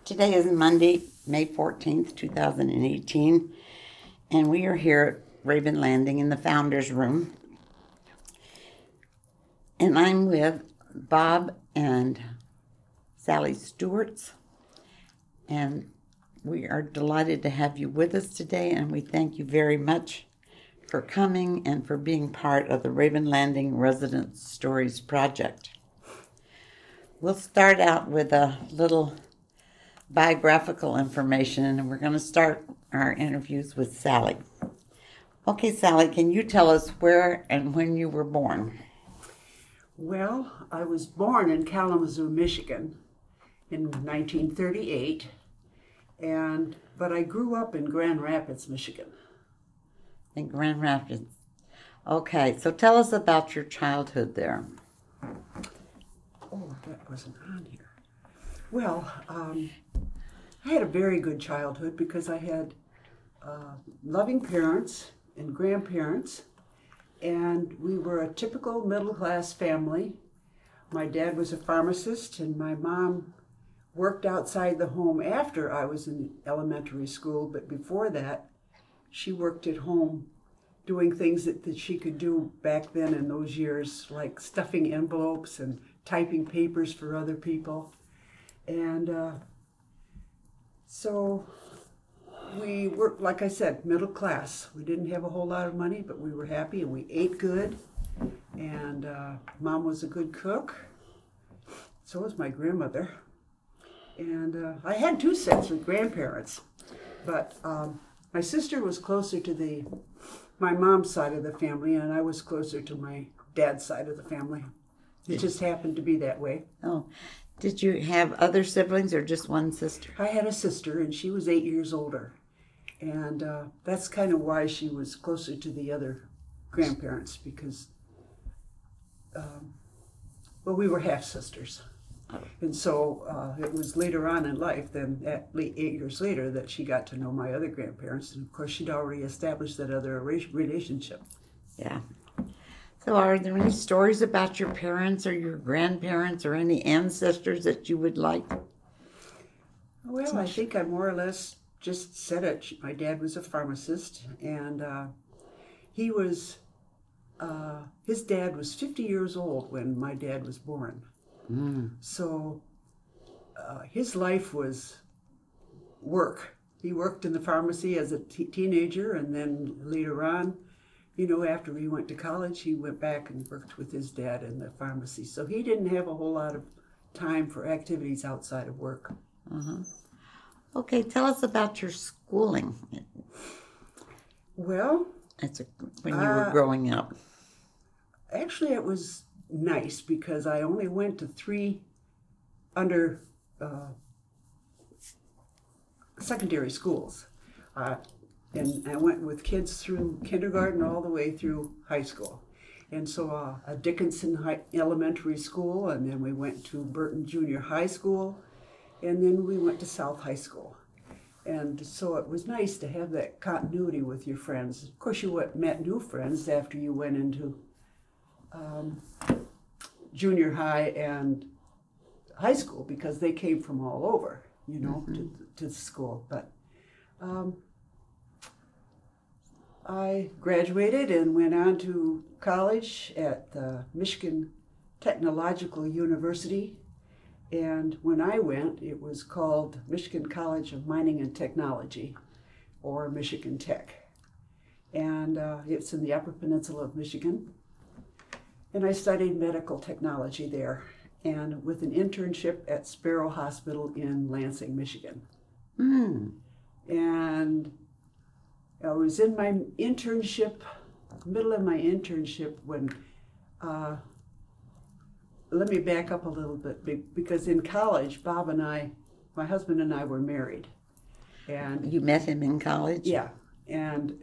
Today is Monday, May 14th, 2018, and we are here at Raven Landing in the Founders Room. And I'm with Bob and Sally Stewarts, and we are delighted to have you with us today, and we thank you very much for coming and for being part of the Raven Landing Resident Stories Project. We'll start out with a little biographical information, and we're going to start our interviews with Sally. Okay, Sally, can you tell us where and when you were born? Well, I was born in Kalamazoo, Michigan in 1938, but I grew up in Grand Rapids, Michigan. In Grand Rapids. Okay, so tell us about your childhood there. Oh, that wasn't on here. Well, I had a very good childhood because I had loving parents and grandparents, and we were a typical middle-class family. My dad was a pharmacist, and my mom worked outside the home after I was in elementary school, but before that, she worked at home doing things that she could do back then in those years, like stuffing envelopes and typing papers for other people. And so we were, like I said, middle class. We didn't have a whole lot of money, but we were happy and we ate good. And Mom was a good cook. So was my grandmother. And I had two sets of grandparents, but my sister was closer to my mom's side of the family, and I was closer to my dad's side of the family. It just happened to be that way. Oh, did you have other siblings or just one sister? I had a sister, and she was 8 years older. And that's kind of why she was closer to the other grandparents, because, we were half-sisters. And so it was later on in life, then 8 years later, that she got to know my other grandparents. And of course, she'd already established that other relationship. Yeah. So are there any stories about your parents or your grandparents or any ancestors that you would like? Well, I think I more or less just said it. My dad was a pharmacist, and his dad was 50 years old when my dad was born. So his life was work. He worked in the pharmacy as a teenager, and then later on, after he went to college, he went back and worked with his dad in the pharmacy. So he didn't have a whole lot of time for activities outside of work. Okay, tell us about your schooling. Well, when you were growing up. Actually, it was nice because I only went to 3 under secondary schools. And I went with kids through kindergarten all the way through high school. And so a Dickinson Elementary School, and then we went to Burton Junior High School, and then we went to South High School. And so it was nice to have that continuity with your friends. Of course, you met new friends after you went into junior high and high school, because they came from all over, to the school. But I graduated and went on to college at the Michigan Technological University. And when I went, it was called Michigan College of Mining and Technology, or Michigan Tech. And it's in the Upper Peninsula of Michigan. And I studied medical technology there, and with an internship at Sparrow Hospital in Lansing, Michigan. And I was in my middle of my internship when, let me back up a little bit, because in college, Bob and my husband and I were married. And you met him in college? Yeah. And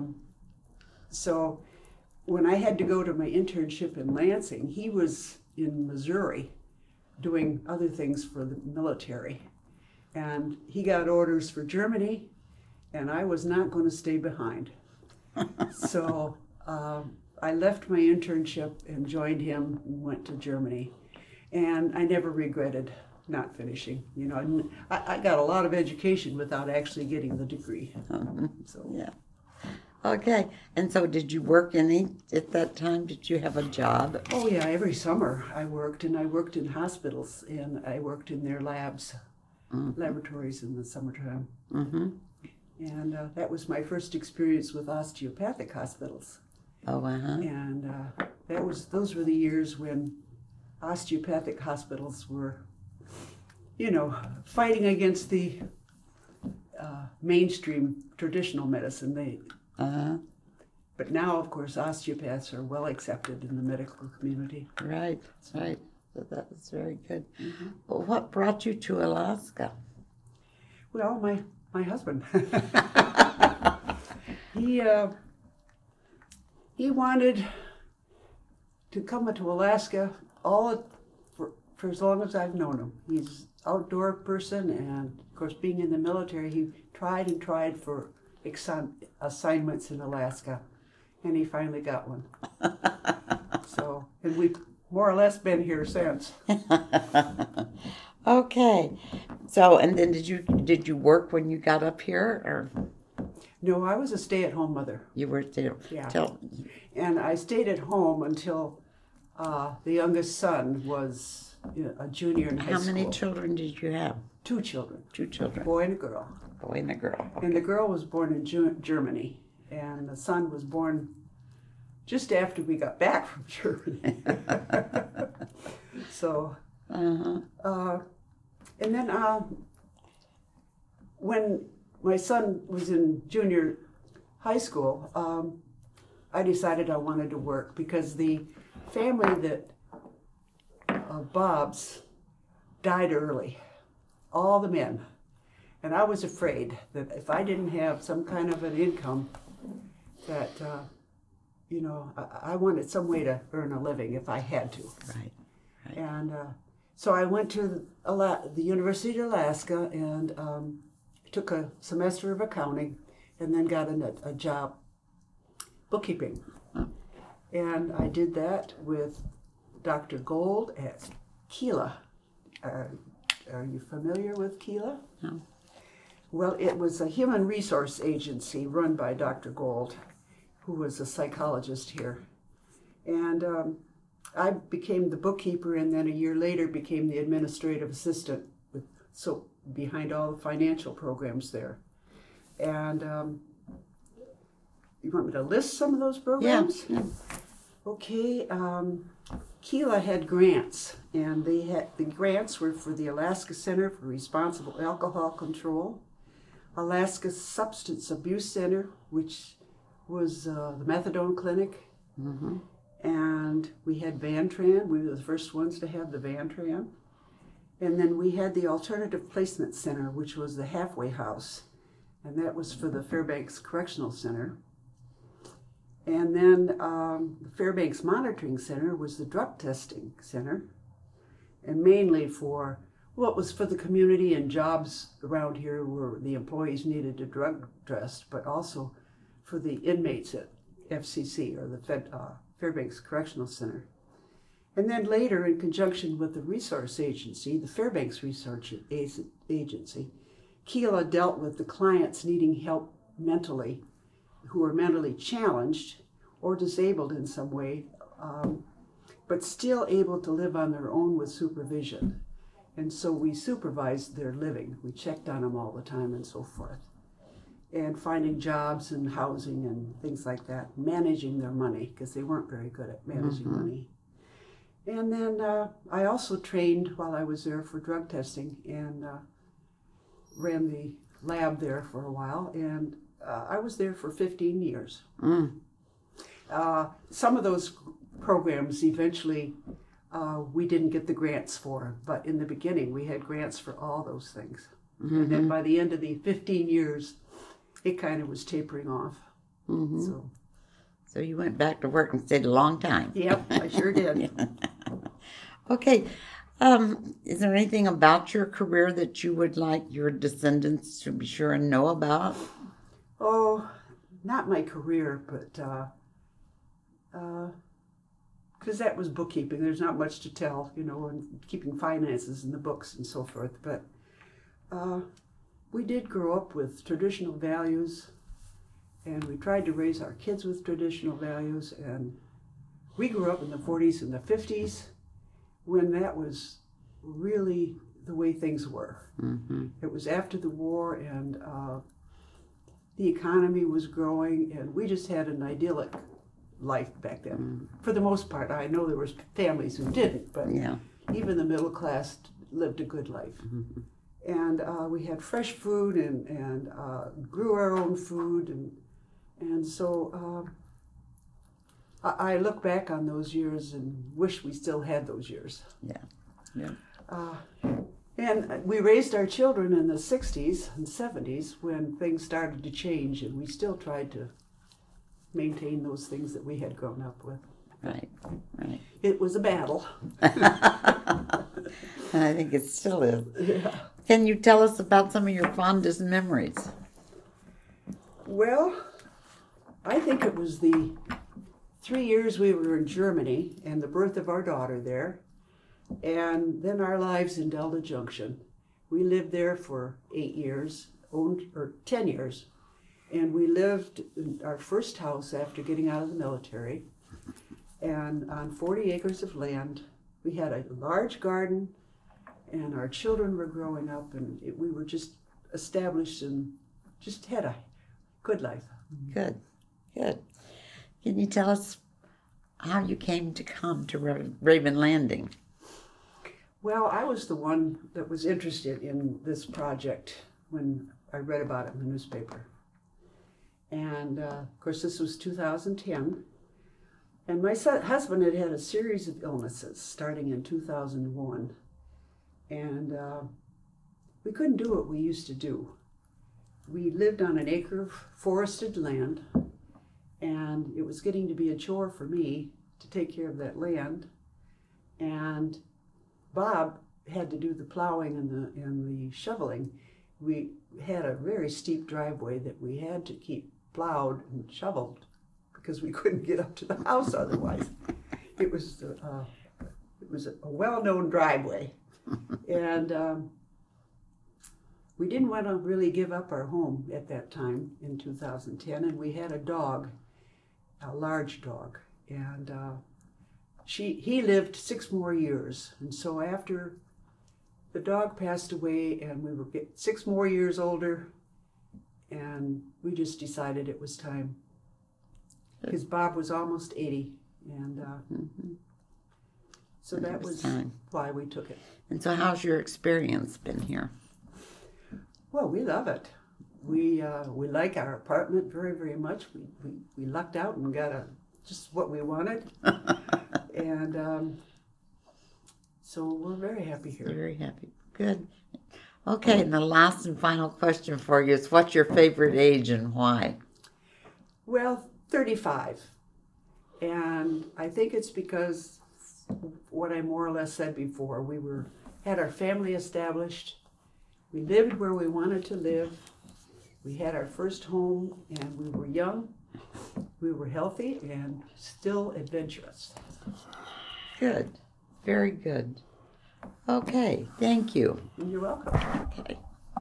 so when I had to go to my internship in Lansing, he was in Missouri doing other things for the military. And he got orders for Germany, and I was not going to stay behind. So I left my internship and joined him and went to Germany. And I never regretted not finishing. You know, and I got a lot of education without actually getting the degree. So Yeah. Okay. And so did you work any at that time? Did you have a job? oh yeah, every summer I worked, and I worked in hospitals, and I worked in their labs, laboratories in the summertime. Mm-hmm. And that was my first experience with osteopathic hospitals. Oh, uh-huh. And those were the years when osteopathic hospitals were, you know, fighting against the mainstream traditional medicine. Uh-huh. But now, of course, osteopaths are well accepted in the medical community. Right. Right. So that was very good. Well, what brought you to Alaska? Well, my husband, he wanted to come to Alaska for as long as I've known him. He's an outdoor person, and of course, being in the military, he tried and tried for assignments in Alaska, and he finally got one. So, and we've more or less been here since. Okay. So, and then did you work when you got up here, or No, I was a stay-at-home mother. you were still? Yeah. Till, And I stayed at home until the youngest son was a junior in high how school. many children did you have? 2 children, 2 a children, boy and a girl. boy and a girl. And the girl was born in Germany, and the son was born just after we got back from Germany. So, Uh-huh. and then when my son was in junior high school, I decided I wanted to work because the family that Bob's died early, all the men. And I was afraid that if I didn't have some kind of an income, that, you know, I wanted some way to earn a living if I had to. Right. Right. And so I went to the University of Alaska and took a semester of accounting, and then got a job bookkeeping. And I did that with Dr. Gold at Keela. Are you familiar with Keela? No. Well, it was a human resource agency run by Dr. Gold, who was a psychologist here. And I became the bookkeeper, and then a year later became the administrative assistant behind all the financial programs there. And you want me to list some of those programs? Yeah. Okay. Keela had grants, and the grants were for the Alaska Center for Responsible Alcohol Control, Alaska Substance Abuse Center, which was the methadone clinic, and we had Vantran. We were the first ones to have the Vantran. And then we had the Alternative Placement Center, which was the halfway house, and that was for the Fairbanks Correctional Center. And then the Fairbanks Monitoring Center was the drug testing center, and mainly for, well, it was for the community and jobs around here where the employees needed a drug test, but also for the inmates at FCC, or the Fairbanks Correctional Center. And then later, in conjunction with the resource agency, the Fairbanks Research Agency, Keela dealt with the clients needing help mentally, who were mentally challenged or disabled in some way, but still able to live on their own with supervision. And so we supervised their living. We checked on them all the time and so forth. And finding jobs and housing and things like that, managing their money, because they weren't very good at managing money. And then I also trained while I was there for drug testing, and ran the lab there for a while, and I was there for 15 years. Some of those programs eventually we didn't get the grants for, but in the beginning we had grants for all those things. And then by the end of the 15 years, it kind of was tapering off. So you went back to work and stayed a long time. Yep, I sure did. Okay. Is there anything about your career that you would like your descendants to be sure and know about? Oh, not my career, but because that was bookkeeping. There's not much to tell, and keeping finances in the books and so forth. But we did grow up with traditional values, and we tried to raise our kids with traditional values. And we grew up in the 40s and the 50s when that was really the way things were. Mm-hmm. It was after the war, and the economy was growing, and we just had an idyllic life back then. For the most part. I know there was families who didn't, but Yeah. even the middle class lived a good life. And we had fresh food and grew our own food, and so I look back on those years and wish we still had those years. Yeah. And we raised our children in the 60s and 70s when things started to change, and we still tried to maintain those things that we had grown up with. Right. It was a battle. And I think it still is. Yeah. Can you tell us about some of your fondest memories? Well, I think it was the 3 years we were in Germany and the birth of our daughter there, and then our lives in Delta Junction. We lived there for 10 years, and we lived in our first house after getting out of the military, and on 40 acres of land. We had a large garden, and our children were growing up, and we were just established and just had a good life. Good. Can you tell us how you came to come to Raven Landing? Well, I was the one that was interested in this project when I read about it in the newspaper. And of course, this was 2010. And my husband had had a series of illnesses starting in 2001. And we couldn't do what we used to do. We lived on an acre of forested land, and it was getting to be a chore for me to take care of that land. And Bob had to do the plowing and the shoveling. We had a very steep driveway that we had to keep plowed and shoveled because we couldn't get up to the house otherwise. It was a well-known driveway. And we didn't want to really give up our home at that time in 2010, and we had a dog, a large dog, and he lived 6 more years. And so after the dog passed away and we were 6 more years older, and we just decided it was time. Because Bob was almost 80, and so that was time. Why we took it. And so how's your experience been here? Well, we love it. We like our apartment very, very much. We lucked out and got just what we wanted. And so we're very happy here. Very happy. Good. Okay, and the last and final question for you is, what's your favorite age and why? Well, 35. And I think it's because what I more or less said before. We had our family established. We lived where we wanted to live. We had our first home, and we were young. We were healthy and still adventurous. Good. Very good. Okay, thank you. You're welcome. Okay.